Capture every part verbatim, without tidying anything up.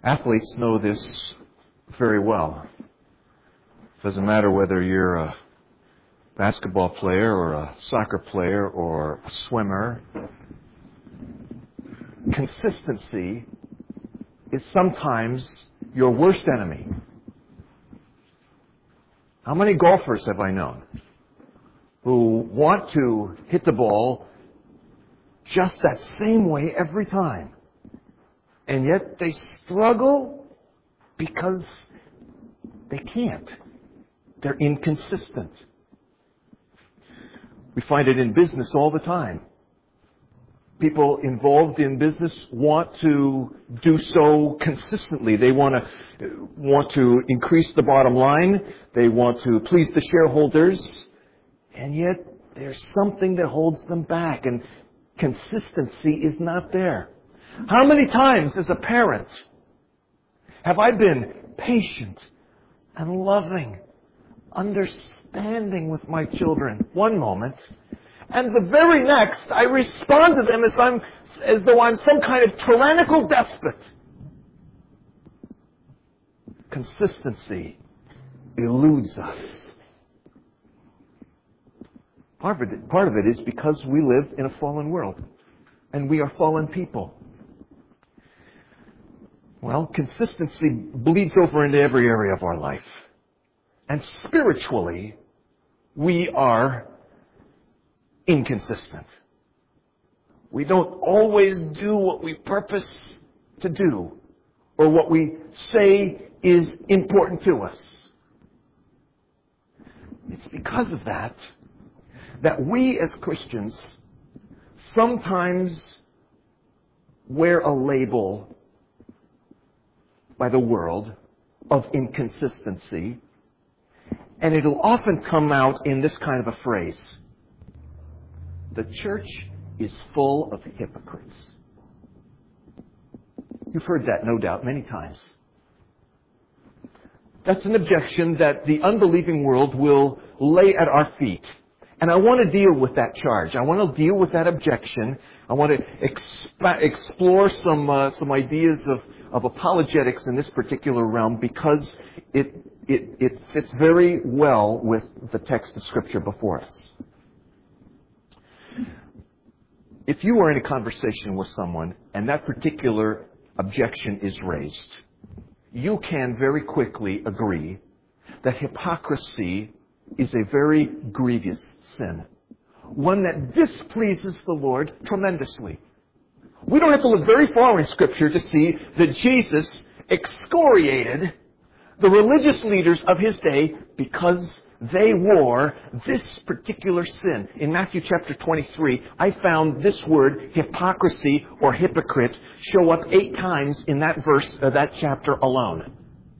Athletes know this very well. It doesn't matter whether you're a basketball player or a soccer player or a swimmer. Consistency is sometimes your worst enemy. How many golfers have I known who want to hit the ball just that same way every time, and yet they struggle because they can't. They're inconsistent. We find it in business all the time. People involved in business want to do so consistently. They want to want to increase the bottom line. They want to please the shareholders. And yet there's something that holds them back, and consistency is not there. How many times as a parent have I been patient and loving, understanding with my children one moment, and the very next I respond to them as I'm as though I'm some kind of tyrannical despot? Consistency eludes us. Part of it, part of it is because we live in a fallen world, and we are fallen people. Well, consistency bleeds over into every area of our life. And spiritually, we are inconsistent. We don't always do what we purpose to do, or what we say is important to us. It's because of that that we as Christians sometimes wear a label by the world of inconsistency, and it'll often come out in this kind of a phrase: the church is full of hypocrites. You've heard that, no doubt, many times. That's an objection that the unbelieving world will lay at our feet. And I want to deal with that charge. I want to deal with that objection. I want to exp- explore some uh, some ideas of, of apologetics in this particular realm, because it, it it fits very well with the text of Scripture before us. If you are in a conversation with someone and that particular objection is raised, you can very quickly agree that hypocrisy is a very grievous sin, one that displeases the Lord tremendously. We don't have to look very far in Scripture to see that Jesus excoriated the religious leaders of His day because they wore this particular sin. In Matthew chapter twenty-three, I found this word, hypocrisy or hypocrite, show up eight times in that verse, uh, that chapter alone.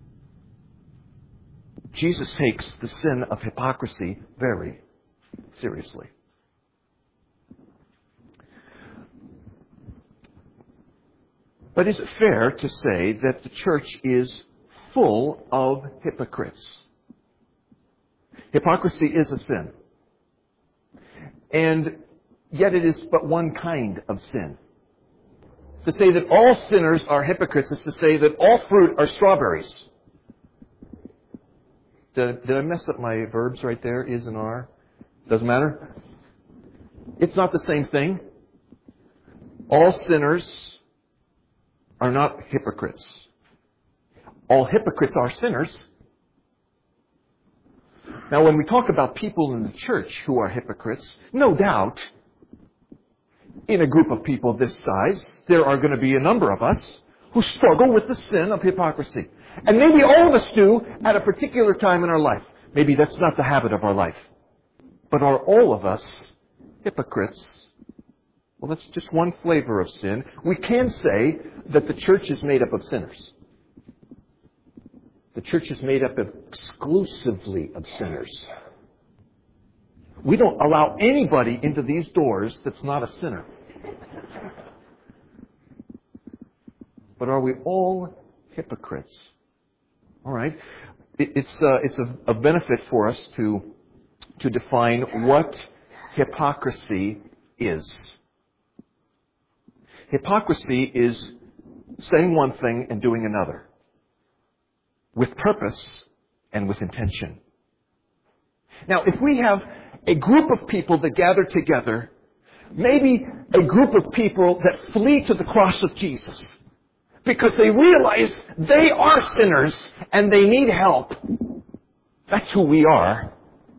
Jesus takes the sin of hypocrisy very seriously. But is it fair to say that the church is full of hypocrites? Hypocrisy is a sin. And yet it is but one kind of sin. To say that all sinners are hypocrites is to say that all fruit are strawberries. Did, did I mess up my verbs right there? Is and are? Doesn't matter. It's not the same thing. All sinners are not hypocrites. All hypocrites are sinners. Now, when we talk about people in the church who are hypocrites, no doubt, in a group of people this size, there are going to be a number of us who struggle with the sin of hypocrisy. And maybe all of us do at a particular time in our life. Maybe that's not the habit of our life. But are all of us hypocrites? Well, that's just one flavor of sin. We can say that the church is made up of sinners. The church is made up of exclusively of sinners. We don't allow anybody into these doors that's not a sinner. But are we all hypocrites? All right. It's uh, it's a, a benefit for us to to define what hypocrisy is. Hypocrisy is saying one thing and doing another, with purpose and with intention. Now, if we have a group of people that gather together, maybe a group of people that flee to the cross of Jesus because they realize they are sinners and they need help. That's who we are.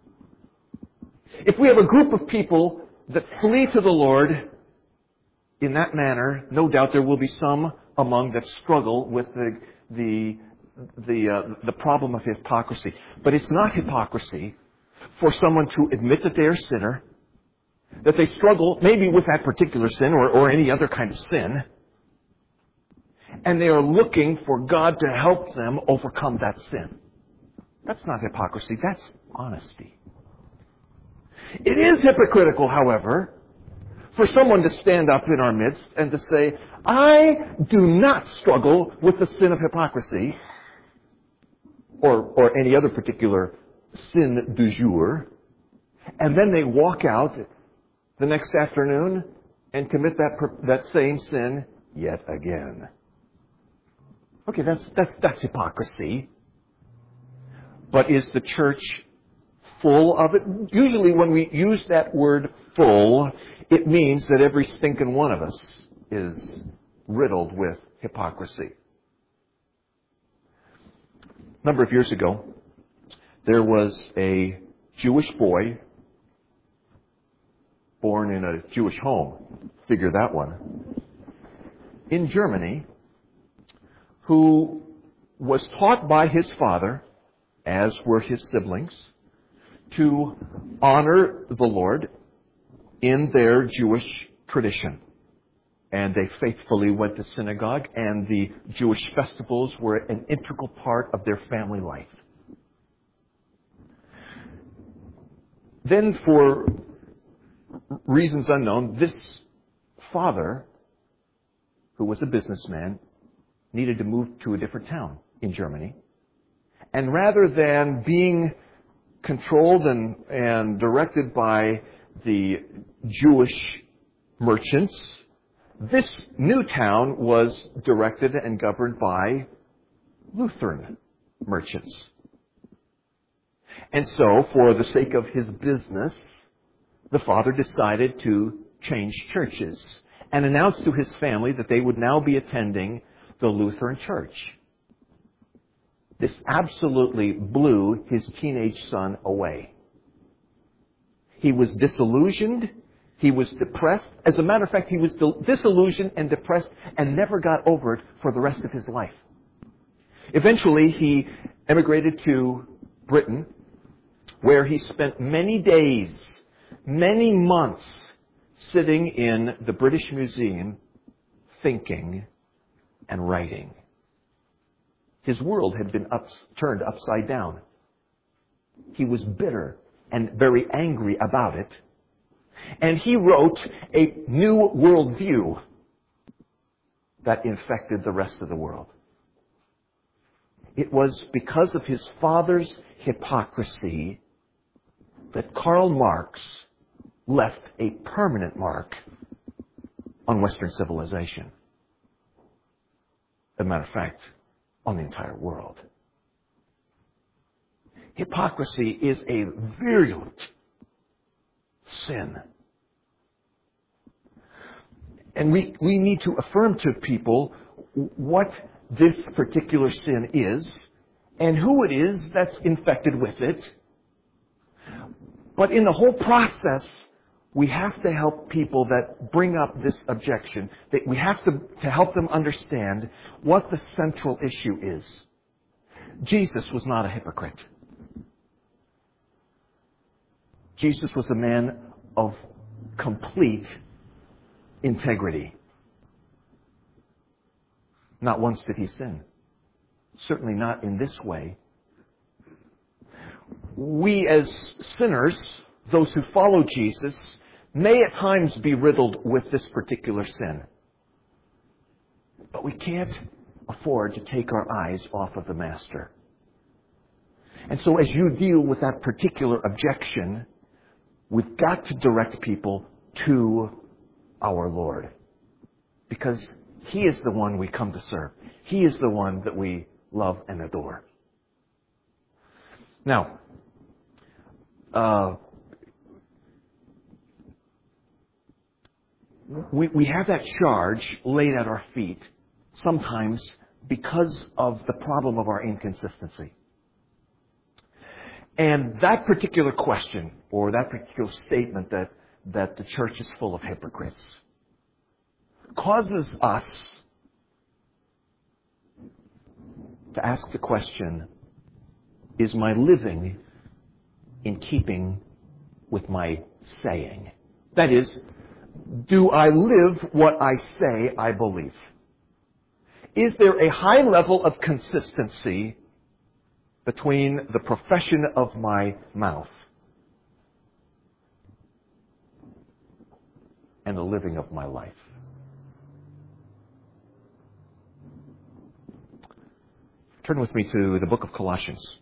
If we have a group of people that flee to the Lord in that manner, no doubt there will be some among that struggle with the the the uh, the problem of hypocrisy. But it's not hypocrisy for someone to admit that they are a sinner, that they struggle maybe with that particular sin or, or any other kind of sin, and they are looking for God to help them overcome that sin. That's not hypocrisy, that's honesty. It is hypocritical, however, for someone to stand up in our midst and to say, I do not struggle with the sin of hypocrisy, or, or any other particular sin du jour, and then they walk out the next afternoon and commit that that same sin yet again. Okay, that's that's that's hypocrisy. But is the church full of it? Usually when we use that word full, it means that every stinking one of us is riddled with hypocrisy. A number of years ago, there was a Jewish boy born in a Jewish home, figure that one, in Germany, who was taught by his father, as were his siblings, to honor the Lord in their Jewish tradition. And they faithfully went to synagogue, and the Jewish festivals were an integral part of their family life. Then, for reasons unknown, this father, who was a businessman, needed to move to a different town in Germany. And rather than being controlled and, and directed by the Jewish merchants, this new town was directed and governed by Lutheran merchants. And so, for the sake of his business, the father decided to change churches and announced to his family that they would now be attending the Lutheran church. This absolutely blew his teenage son away. He was disillusioned. He was depressed. As a matter of fact, he was disillusioned and depressed and never got over it for the rest of his life. Eventually, he emigrated to Britain, where he spent many days, many months, sitting in the British Museum, thinking and writing. His world had been ups, turned upside down. He was bitter and very angry about it. And he wrote a new worldview that infected the rest of the world. It was because of his father's hypocrisy that Karl Marx left a permanent mark on Western civilization. As a matter of fact, on the entire world. Hypocrisy is a virulent sin. And we, we need to affirm to people what this particular sin is and who it is that's infected with it. But in the whole process, we have to help people that bring up this objection. That we have to, to help them understand what the central issue is. Jesus was not a hypocrite. Jesus was a man of complete integrity. Not once did he sin. Certainly not in this way. We as sinners, those who follow Jesus, may at times be riddled with this particular sin. But we can't afford to take our eyes off of the Master. And so as you deal with that particular objection, we've got to direct people to our Lord. Because He is the one we come to serve. He is the one that we love and adore. Now, uh, we, we have that charge laid at our feet sometimes because of the problem of our inconsistency. And that particular question, or that particular statement that, that the church is full of hypocrites, causes us to ask the question, is my living in keeping with my saying? That is, do I live what I say I believe? Is there a high level of consistency between the profession of my mouth and the living of my life? Turn with me to the book of Colossians.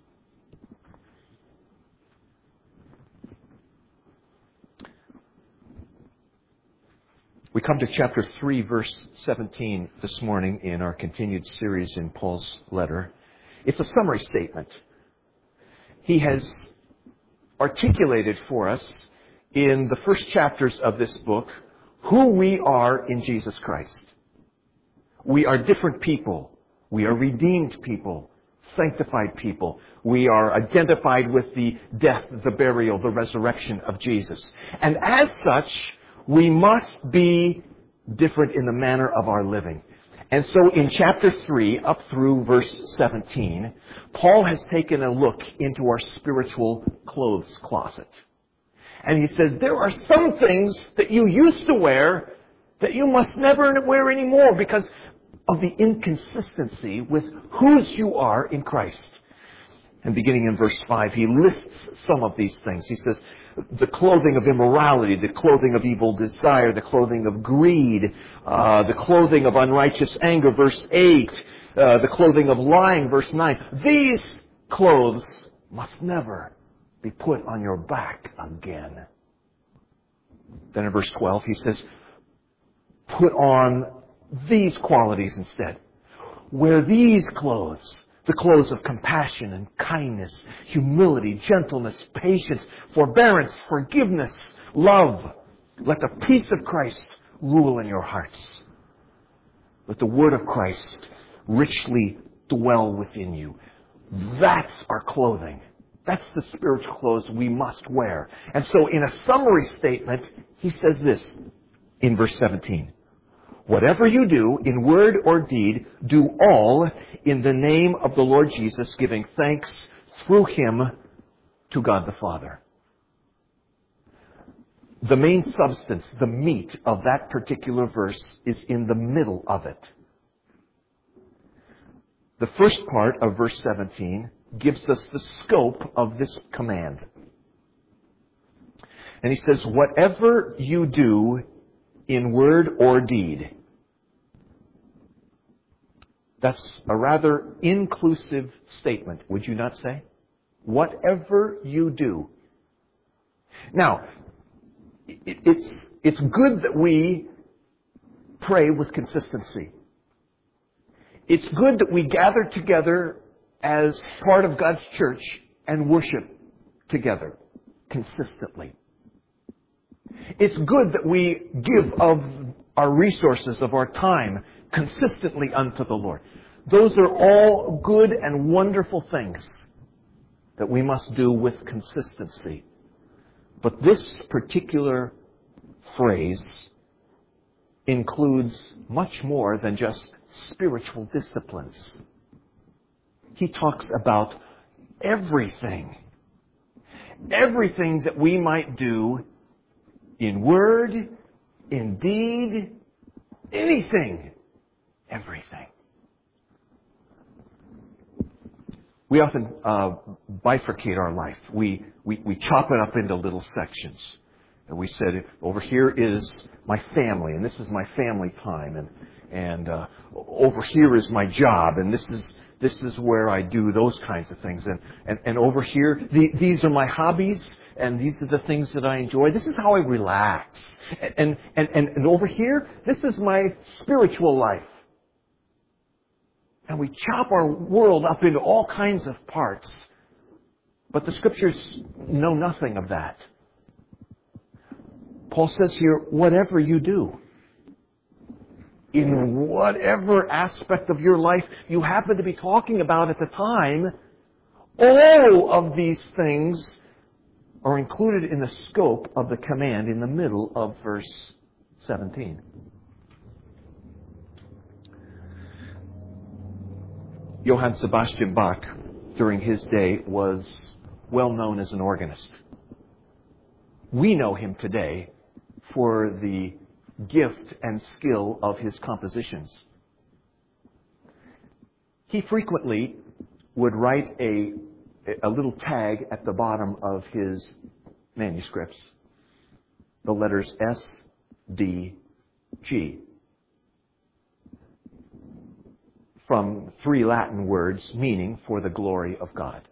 We come to chapter three, verse seventeen this morning in our continued series in Paul's letter. It's a summary statement. He has articulated for us in the first chapters of this book who we are in Jesus Christ. We are different people. We are redeemed people, sanctified people. We are identified with the death, the burial, the resurrection of Jesus. And as such, we must be different in the manner of our living. And so in chapter three, up through verse seventeen, Paul has taken a look into our spiritual clothes closet. And he says, there are some things that you used to wear that you must never wear anymore because of the inconsistency with whose you are in Christ. And beginning in verse five, he lists some of these things. He says, the clothing of immorality, the clothing of evil desire, the clothing of greed, uh, the clothing of unrighteous anger, verse eight, uh, the clothing of lying, verse nine. These clothes must never be put on your back again. Then in verse twelve, he says, put on these qualities instead. Wear these clothes. The clothes of compassion and kindness, humility, gentleness, patience, forbearance, forgiveness, love. Let the peace of Christ rule in your hearts. Let the word of Christ richly dwell within you. That's our clothing. That's the spiritual clothes we must wear. And so in a summary statement, he says this in verse seventeen. Whatever you do, in word or deed, do all in the name of the Lord Jesus, giving thanks through Him to God the Father. The main substance, the meat of that particular verse is in the middle of it. The first part of verse seventeen gives us the scope of this command. And he says, whatever you do in word or deed. That's a rather inclusive statement, would you not say? Whatever you do. Now, it's, it's good that we pray with consistency. It's good that we gather together as part of God's church and worship together consistently. It's good that we give of our resources, of our time, consistently unto the Lord. Those are all good and wonderful things that we must do with consistency. But this particular phrase includes much more than just spiritual disciplines. He talks about everything. Everything that we might do in word, in deed, anything, everything. We often uh, bifurcate our life. We, we, we chop it up into little sections. And we said, over here is my family, and this is my family time. And, and uh, over here is my job, and this is this is where I do those kinds of things. And, and, and over here, the, these are my hobbies, and these are the things that I enjoy. This is how I relax. And, and, and, and over here, this is my spiritual life. and we chop our world up into all kinds of parts. But the Scriptures know nothing of that. Paul says here, whatever you do, in whatever aspect of your life you happen to be talking about at the time, all of these things are included in the scope of the command in the middle of verse seventeen. Johann Sebastian Bach, during his day, was well known as an organist. We know him today for the gift and skill of his compositions. He frequently would write a, a little tag at the bottom of his manuscripts, the letters S, D, G, from three Latin words meaning for the glory of God.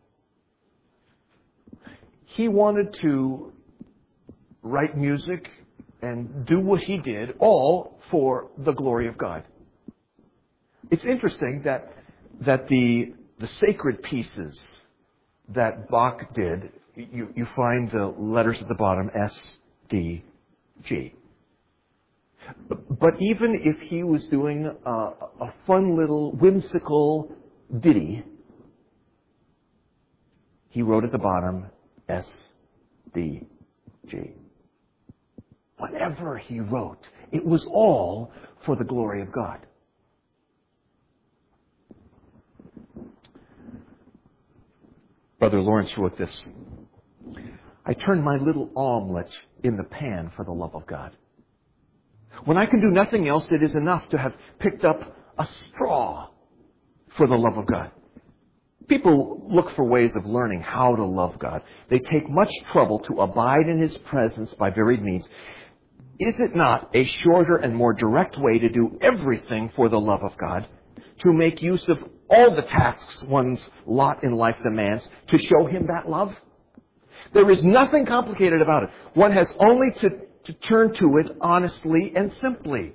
He wanted to write music and do what he did, all for the glory of God. It's interesting that that the the sacred pieces that Bach did, you, you find the letters at the bottom, S, D, G. But even if he was doing a, a fun little whimsical ditty, he wrote at the bottom, S, D, G. Whatever he wrote, it was all for the glory of God. Brother Lawrence wrote this: I turn my little omelet in the pan for the love of God. When I can do nothing else, it is enough to have picked up a straw for the love of God. People look for ways of learning how to love God. They take much trouble to abide in His presence by varied means. Is it not a shorter and more direct way to do everything for the love of God, to make use of all the tasks one's lot in life demands, to show Him that love? There is nothing complicated about it. One has only to, to turn to it honestly and simply.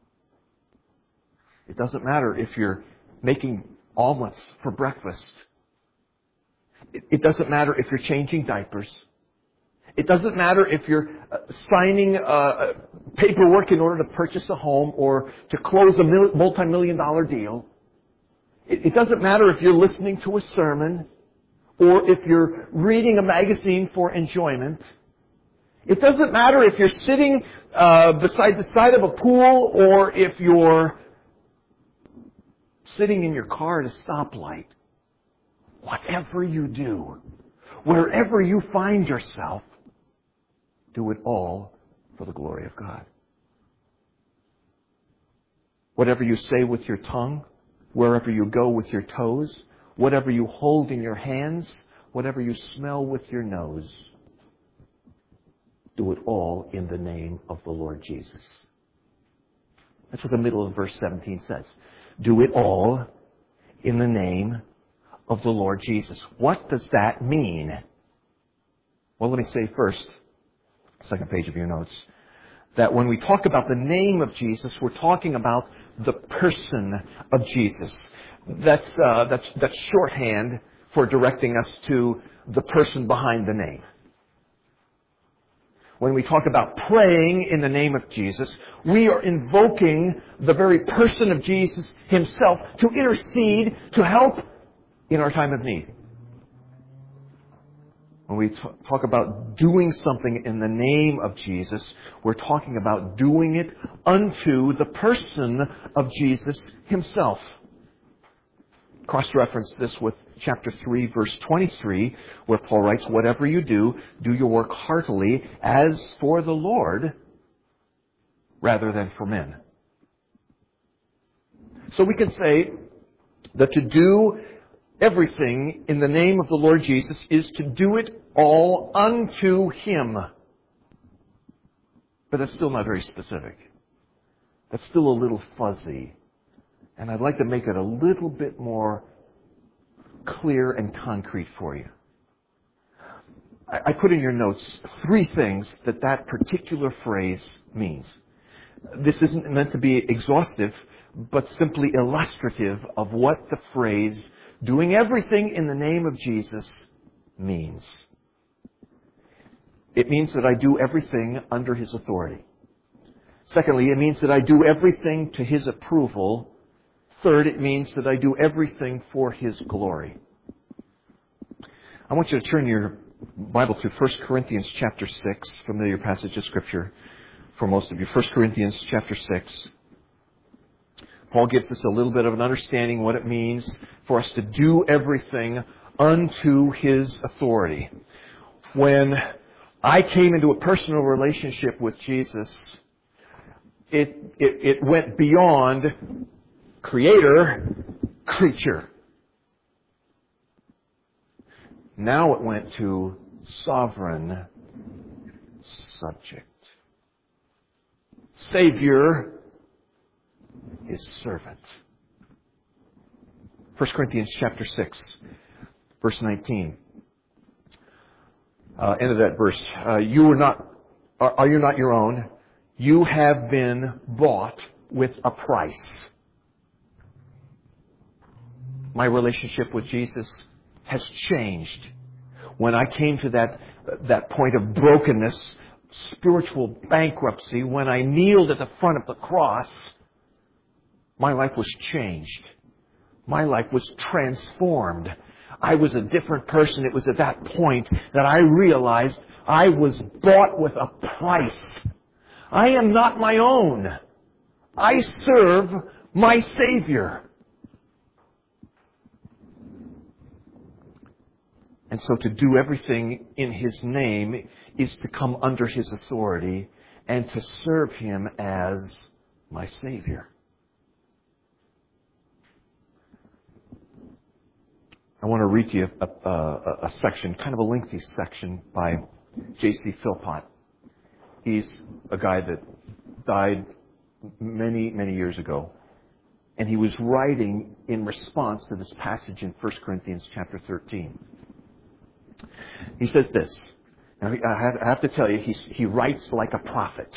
It doesn't matter if you're making omelets for breakfast. It, it doesn't matter if you're changing diapers. It doesn't matter if you're uh, signing uh, paperwork in order to purchase a home or to close a mil- multi-million dollar deal. It, it doesn't matter if you're listening to a sermon or if you're reading a magazine for enjoyment. It doesn't matter if you're sitting uh, beside the side of a pool or if you're sitting in your car at a stoplight. Whatever you do, wherever you find yourself, do it all for the glory of God. Whatever you say with your tongue, wherever you go with your toes, whatever you hold in your hands, whatever you smell with your nose, do it all in the name of the Lord Jesus. That's what the middle of verse seventeen says. Do it all in the name of the Lord Jesus. What does that mean? Well, let me say first, second page of your notes, that when we talk about the name of Jesus, we're talking about the person of Jesus. That's, uh, that's, that's shorthand for directing us to the person behind the name. When we talk about praying in the name of Jesus, we are invoking the very person of Jesus Himself to intercede, to help in our time of need. When we talk about doing something in the name of Jesus, we're talking about doing it unto the person of Jesus Himself. Cross-reference this with chapter three, verse twenty-three, where Paul writes, whatever you do, do your work heartily as for the Lord rather than for men. So we can say that to do everything in the name of the Lord Jesus is to do it all unto Him. But that's still not very specific. That's still a little fuzzy. And I'd like to make it a little bit more clear and concrete for you. I put in your notes three things that that particular phrase means. This isn't meant to be exhaustive, but simply illustrative of what the phrase doing everything in the name of Jesus means. It means that I do everything under His authority. Secondly, it means that I do everything to His approval. Third, it means that I do everything for His glory. I want you to turn your Bible to First Corinthians chapter six, familiar passage of Scripture for most of you. First Corinthians chapter six. Paul gives us a little bit of an understanding what it means for us to do everything unto His authority. When I came into a personal relationship with Jesus, it, it, it went beyond creator, creature. Now it went to sovereign subject. Savior, His servant. First Corinthians chapter six, verse nineteen. Uh, end of that verse. Uh, you are not, are, are you not your own? You have been bought with a price. My relationship with Jesus has changed. When I came to that, that point of brokenness, spiritual bankruptcy, when I kneeled at the front of the cross, my life was changed. My life was transformed. I was a different person. It was at that point that I realized I was bought with a price. I am not my own. I serve my Savior. And so to do everything in His name is to come under His authority and to serve Him as my Savior. I want to read to you a, a, a section, kind of a lengthy section by J C Philpott. He's a guy that died many, many years ago. And he was writing in response to this passage in First Corinthians chapter thirteen. He says this. Now, I have, I have to tell you, he's, he writes like a prophet.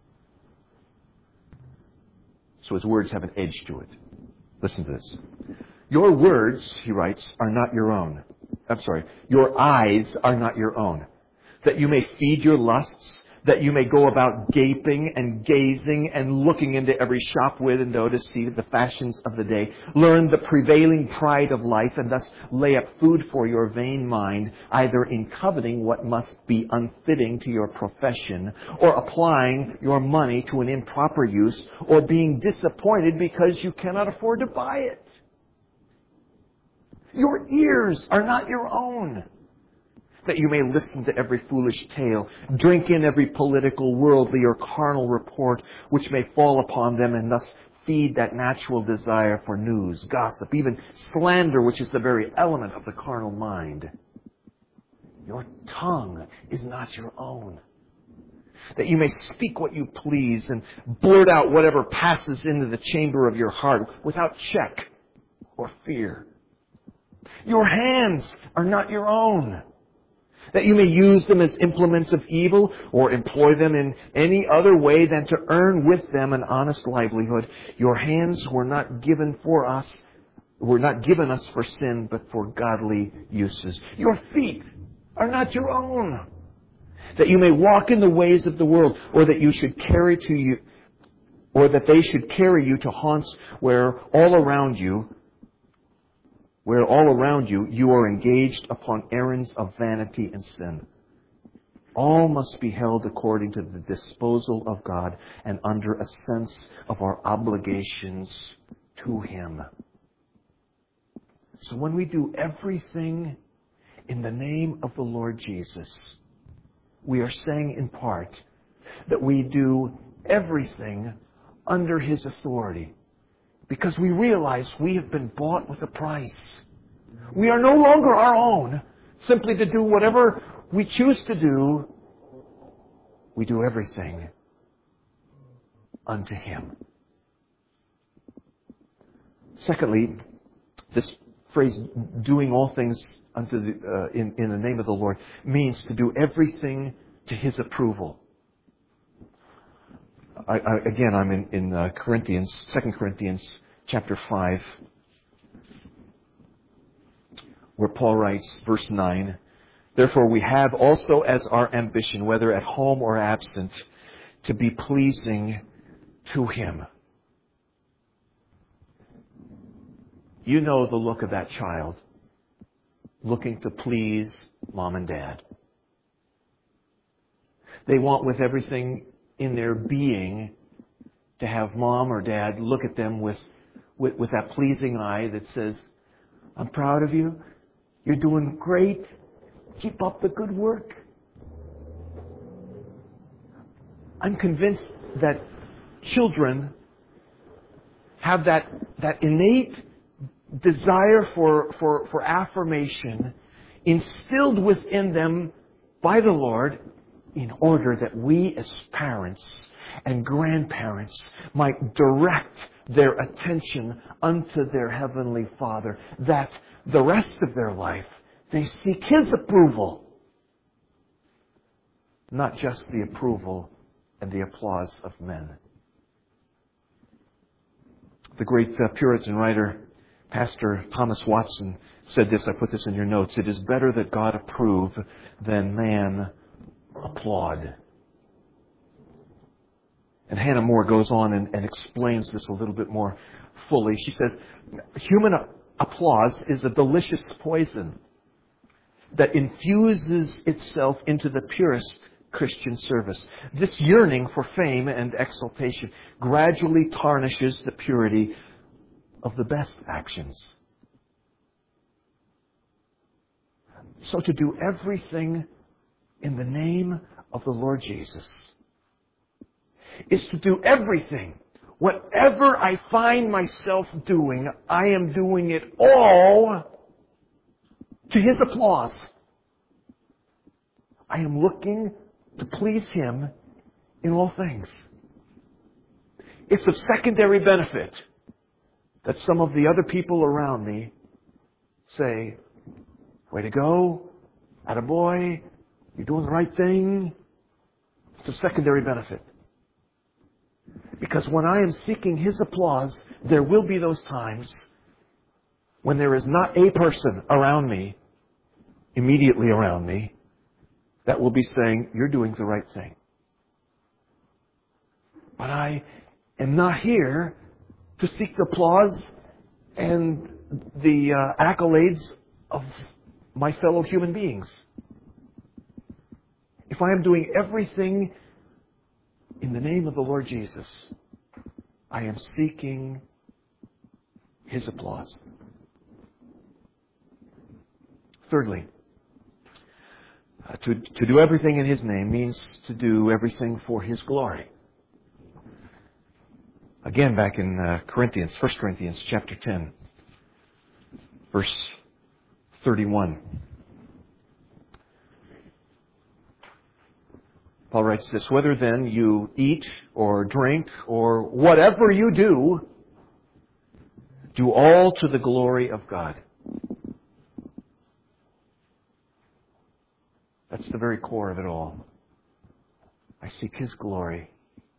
So his words have an edge to it. Listen to this. Your words, he writes, are not your own. I'm sorry. Your eyes are not your own. That you may feed your lusts, that you may go about gaping and gazing and looking into every shop window to see the fashions of the day. Learn the prevailing pride of life and thus lay up food for your vain mind, either in coveting what must be unfitting to your profession, or applying your money to an improper use, or being disappointed because you cannot afford to buy it. Your ears are not your own, that you may listen to every foolish tale, drink in every political, worldly, or carnal report which may fall upon them, and thus feed that natural desire for news, gossip, even slander, which is the very element of the carnal mind. Your tongue is not your own, that you may speak what you please and blurt out whatever passes into the chamber of your heart without check or fear. Your hands are not your own, that you may use them as implements of evil, or employ them in any other way than to earn with them an honest livelihood. Your hands were not given for us, were not given us for sin, but for godly uses. Your feet are not your own, that you may walk in the ways of the world, or that you should carry to you, or that they should carry you to haunts where all around you where all around you, you are engaged upon errands of vanity and sin. All must be held according to the disposal of God and under a sense of our obligations to Him. So when we do everything in the name of the Lord Jesus, we are saying in part that we do everything under His authority, because we realize we have been bought with a price. We are no longer our own, simply to do whatever we choose to do. We do everything unto Him. Secondly, this phrase, doing all things unto the, uh, in, in the name of the Lord, means to do everything to His approval. I, I, again, I'm in, in uh, Corinthians, Second Corinthians chapter five, where Paul writes, verse nine, "Therefore we have also as our ambition, whether at home or absent, to be pleasing to Him." You know the look of that child, looking to please mom and dad. They want with everything in their being to have mom or dad look at them with, with, with that pleasing eye that says, "I'm proud of you. You're doing great. Keep up the good work." I'm convinced that children have that, that innate desire for, for, for affirmation instilled within them by the Lord, in order that we as parents and grandparents might direct their attention unto their Heavenly Father, that the rest of their life they seek His approval, not just the approval and the applause of men. The great uh, Puritan writer, Pastor Thomas Watson, said this, I put this in your notes: "It is better that God approve than man applaud." And Hannah More goes on and, and explains this a little bit more fully. She says, "Human applause is a delicious poison that infuses itself into the purest Christian service. This yearning for fame and exaltation gradually tarnishes the purity of the best actions." So to do everything in the name of the Lord Jesus is to do everything. Whatever I find myself doing, I am doing it all to His applause. I am looking to please Him in all things. It's of secondary benefit that some of the other people around me say, "Way to go, attaboy, you're doing the right thing." It's a secondary benefit. Because when I am seeking His applause, there will be those times when there is not a person around me, immediately around me, that will be saying, "You're doing the right thing." But I am not here to seek the applause and the uh, accolades of my fellow human beings. If I am doing everything in the name of the Lord Jesus, I am seeking His applause. Thirdly, uh, to, to do everything in His name means to do everything for His glory. Again, back in uh, Corinthians, First Corinthians chapter ten, verse thirty-one. Paul writes this: "Whether then you eat or drink or whatever you do, do all to the glory of God." That's the very core of it all. I seek His glory.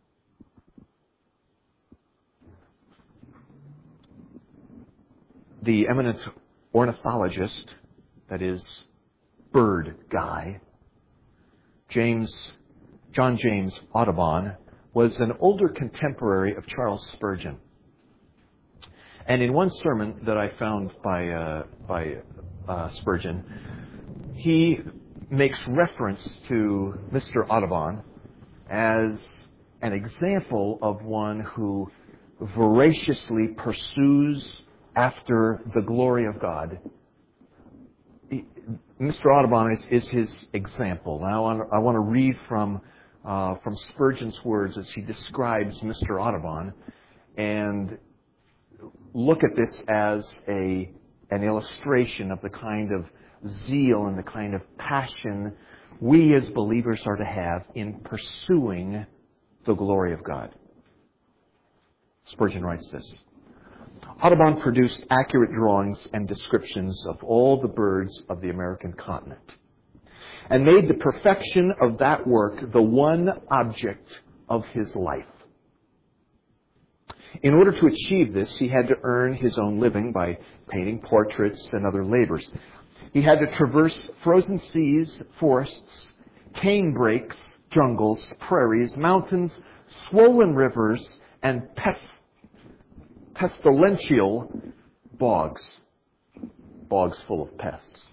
The eminent ornithologist, that is, bird guy, James John James Audubon, was an older contemporary of Charles Spurgeon. And in one sermon that I found by uh, by uh, Spurgeon, he makes reference to Mister Audubon as an example of one who voraciously pursues after the glory of God. He, Mister Audubon is, is his example. Now I want, I want to read from uh, from Spurgeon's words as he describes Mister Audubon, and look at this as a an illustration of the kind of zeal and the kind of passion we as believers are to have in pursuing the glory of God. Spurgeon writes this: Audubon produced accurate drawings and descriptions of all the birds of the American continent, and made the perfection of that work the one object of his life. In order to achieve this, he had to earn his own living by painting portraits and other labors. He had to traverse frozen seas, forests, cane brakes, jungles, prairies, mountains, swollen rivers, and pest, pestilential bogs. Bogs full of pests.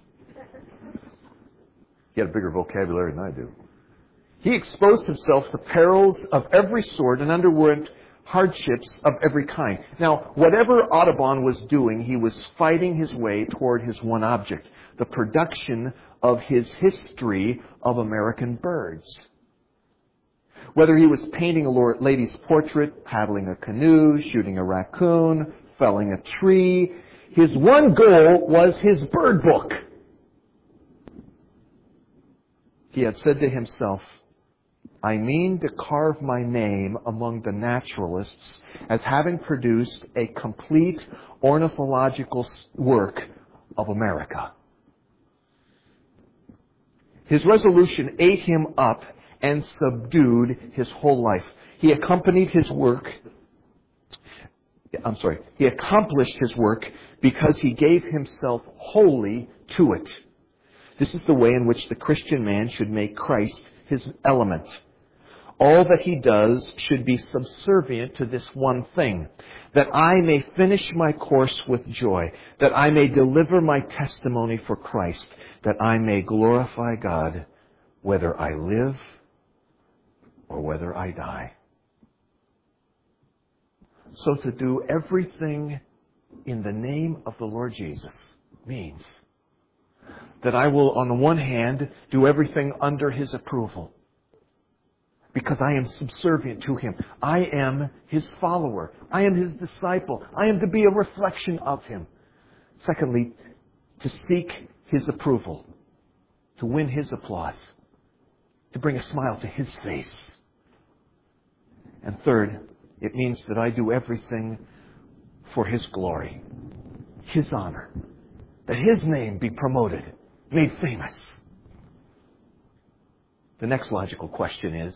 He had a bigger vocabulary than I do. He exposed himself to perils of every sort and underwent hardships of every kind. Now, whatever Audubon was doing, he was fighting his way toward his one object, the production of his history of American birds. Whether he was painting a lady's portrait, paddling a canoe, shooting a raccoon, felling a tree, his one goal was his bird book. He had said to himself, I mean to carve my name among the naturalists as having produced a complete ornithological work of America. His resolution ate him up and subdued his whole life. He accompanied his work, I'm sorry, he accomplished his work because he gave himself wholly to it. This is the way in which the Christian man should make Christ his element. All that he does should be subservient to this one thing, that I may finish my course with joy, that I may deliver my testimony for Christ, that I may glorify God, whether I live or whether I die. So to do everything in the name of the Lord Jesus means that I will, on the one hand, do everything under His approval, because I am subservient to Him. I am His follower. I am His disciple. I am to be a reflection of Him. Secondly, to seek His approval, to win His applause, to bring a smile to His face. And third, it means that I do everything for His glory, His honor, that His name be promoted, made famous. The next logical question is,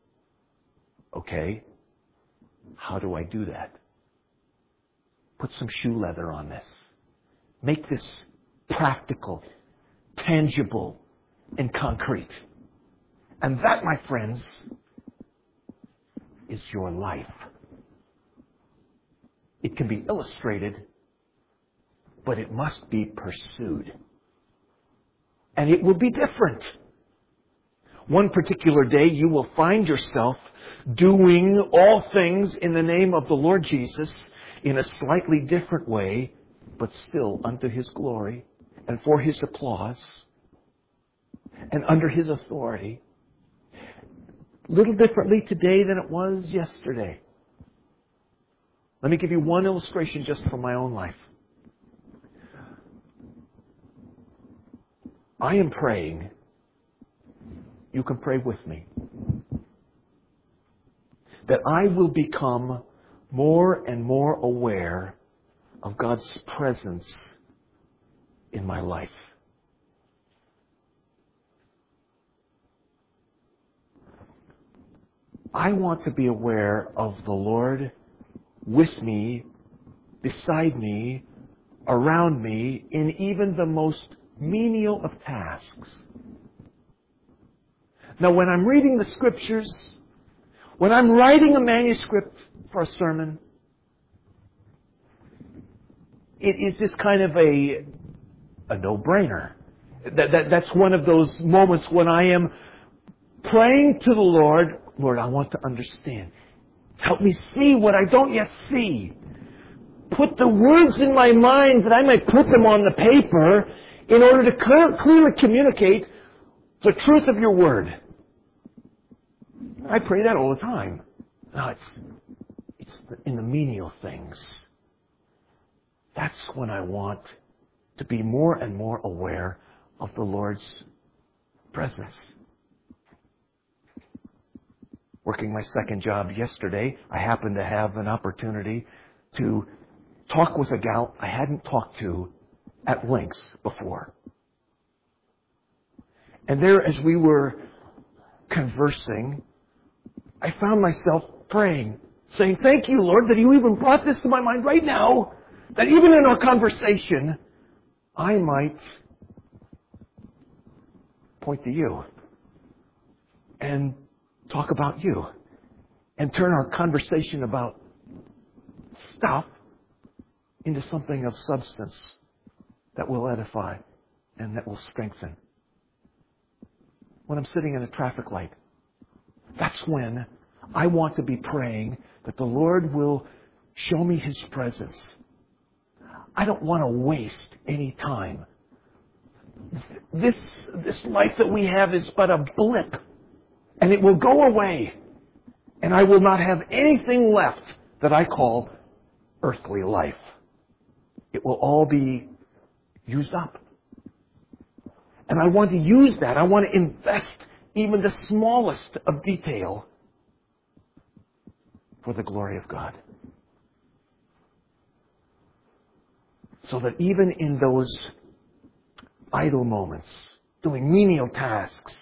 okay, how do I do that? Put some shoe leather on this. Make this practical, tangible, and concrete. And that, my friends, is your life. It can be illustrated, but it must be pursued. And it will be different. One particular day you will find yourself doing all things in the name of the Lord Jesus in a slightly different way, but still unto His glory and for His applause and under His authority. A little differently today than it was yesterday. Let me give you one illustration just from my own life. I am praying. You can pray with me. That I will become more and more aware of God's presence in my life. I want to be aware of the Lord with me, beside me, around me, in even the most menial of tasks. Now, when I'm reading the Scriptures, when I'm writing a manuscript for a sermon, it is just kind of a, a no-brainer. That, that, that's one of those moments when I am praying to the Lord, Lord, I want to understand. Help me see what I don't yet see. Put the words in my mind that I might put them on the paper in order to clear, clearly communicate the truth of your word. I pray that all the time. No, it's, it's in the menial things. That's when I want to be more and more aware of the Lord's presence. Working my second job yesterday, I happened to have an opportunity to talk with a gal I hadn't talked to at length before. And there, as we were conversing, I found myself praying saying, thank you, Lord, that you even brought this to my mind right now, that even in our conversation, I might point to you and talk about you and turn our conversation about stuff into something of substance that will edify and that will strengthen. When I'm sitting in a traffic light, that's when I want to be praying that the Lord will show me His presence. I don't want to waste any time. This, this life that we have is but a blip, and it will go away, and I will not have anything left that I call earthly life. It will all be used up. And I want to use that. I want to invest even the smallest of detail for the glory of God. So that even in those idle moments, doing menial tasks,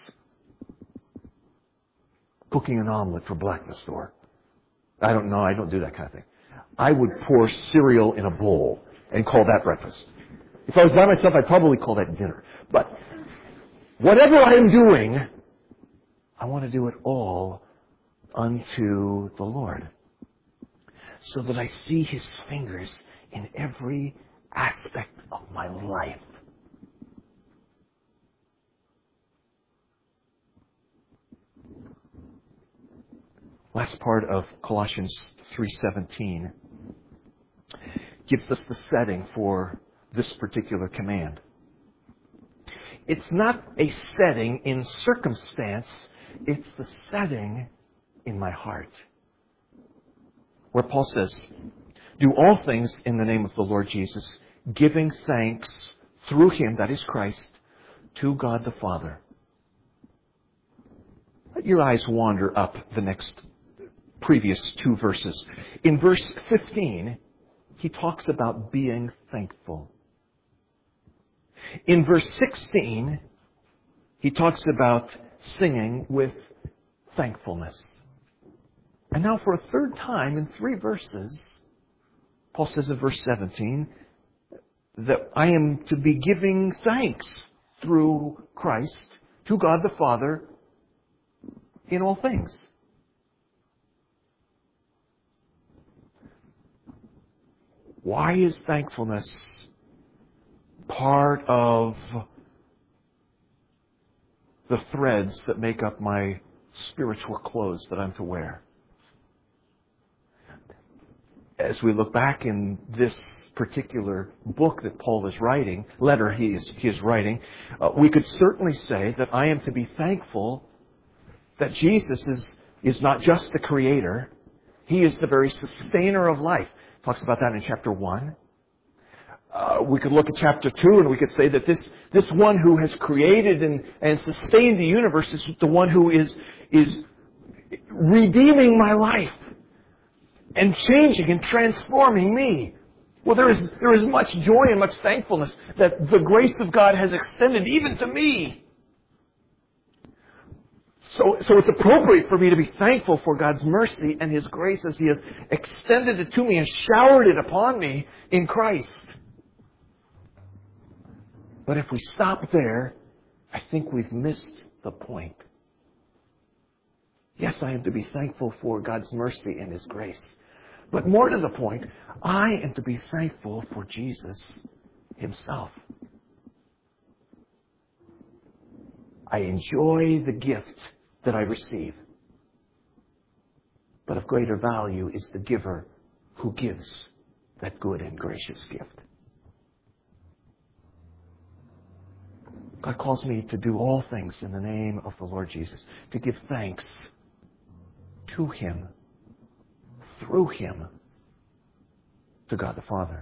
cooking an omelet for breakfast, or I don't know, I don't do that kind of thing. I would pour cereal in a bowl and call that breakfast. If I was by myself, I'd probably call that dinner. But whatever I am doing, I want to do it all unto the Lord, so that I see His fingers in every aspect of my life. Last part of Colossians three seventeen gives us the setting for this particular command. It's not a setting in circumstance, it's the setting in my heart. Where Paul says, do all things in the name of the Lord Jesus, giving thanks through Him, that is Christ, to God the Father. Let your eyes wander up the next previous two verses. In verse fifteen, he talks about being thankful. In verse sixteen, he talks about singing with thankfulness. And now for a third time in three verses, Paul says in verse seventeen that I am to be giving thanks through Christ to God the Father in all things. Why is thankfulness part of the threads that make up my spiritual clothes that I'm to wear? As we look back in this particular book that Paul is writing, letter he is, he is writing, uh, we could certainly say that I am to be thankful that Jesus is, is not just the Creator. He is the very sustainer of life. Talks about that in chapter one. Uh, we could look at chapter two and we could say that this, this one who has created and, and sustained the universe is the one who is, is redeeming my life and changing and transforming me. Well, there is, there is much joy and much thankfulness that the grace of God has extended even to me. So, so it's appropriate for me to be thankful for God's mercy and His grace as He has extended it to me and showered it upon me in Christ. But if we stop there, I think we've missed the point. Yes, I am to be thankful for God's mercy and His grace. But more to the point, I am to be thankful for Jesus Himself. I enjoy the gift that I receive. But of greater value is the giver who gives that good and gracious gift. God calls me to do all things in the name of the Lord Jesus, to give thanks to Him, through Him, to God the Father.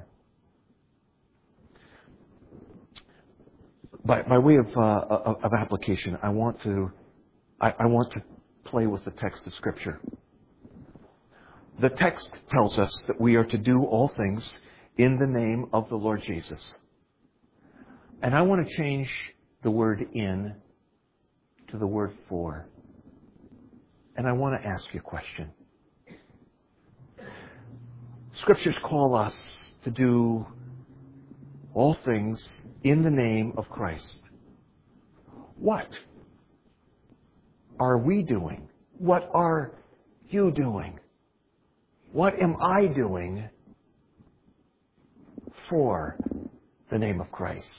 By, by way of, uh, of, of application, I want to I, I want to play with the text of Scripture. The text tells us that we are to do all things in the name of the Lord Jesus. And I want to change the word in to the word for. And I want to ask you a question. Scriptures call us to do all things in the name of Christ. What are we doing? What are you doing? What am I doing for the name of Christ?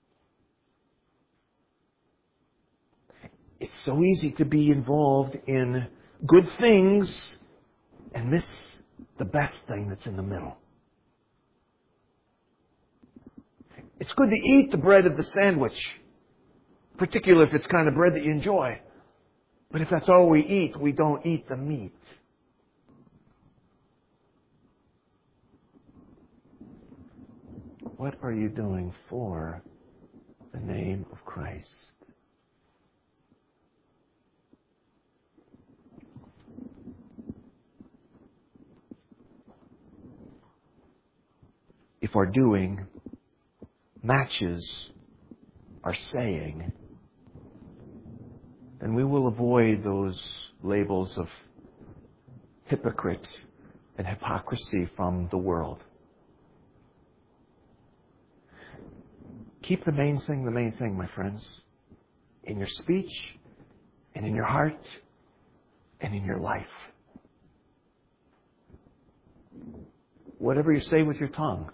It's so easy to be involved in good things and miss the best thing that's in the middle. It's good to eat the bread of the sandwich, particularly if it's kind of bread that you enjoy. But if that's all we eat, we don't eat the meat. What are you doing for the name of Christ? If our doing matches our saying, then we will avoid those labels of hypocrite and hypocrisy from the world. Keep the main thing the main thing, my friends, in your speech and in your heart and in your life. Whatever you say with your tongue,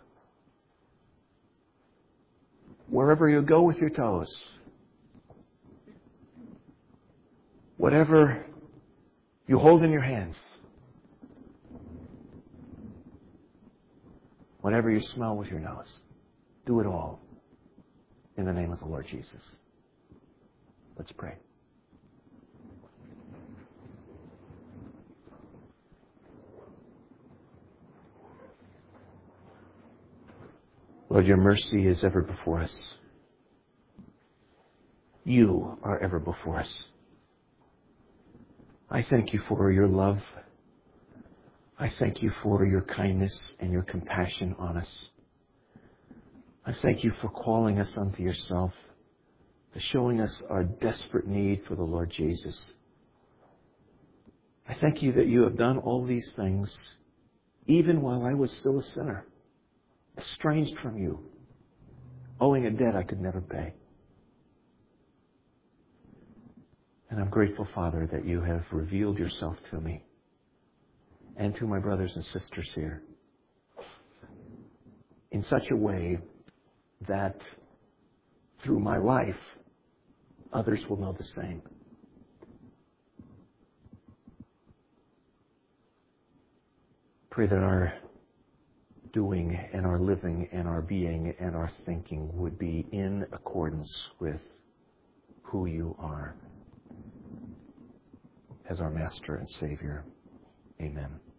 wherever you go with your toes, whatever you hold in your hands, whatever you smell with your nose, do it all in the name of the Lord Jesus. Let's pray. Lord, your mercy is ever before us. You are ever before us. I thank you for your love. I thank you for your kindness and your compassion on us. I thank you for calling us unto yourself, for showing us our desperate need for the Lord Jesus. I thank you that you have done all these things even while I was still a sinner, estranged from you, owing a debt I could never pay. And I'm grateful, Father, that you have revealed yourself to me and to my brothers and sisters here in such a way that through my life, others will know the same. Pray that our doing and our living and our being and our thinking would be in accordance with who you are as our Master and Savior. Amen.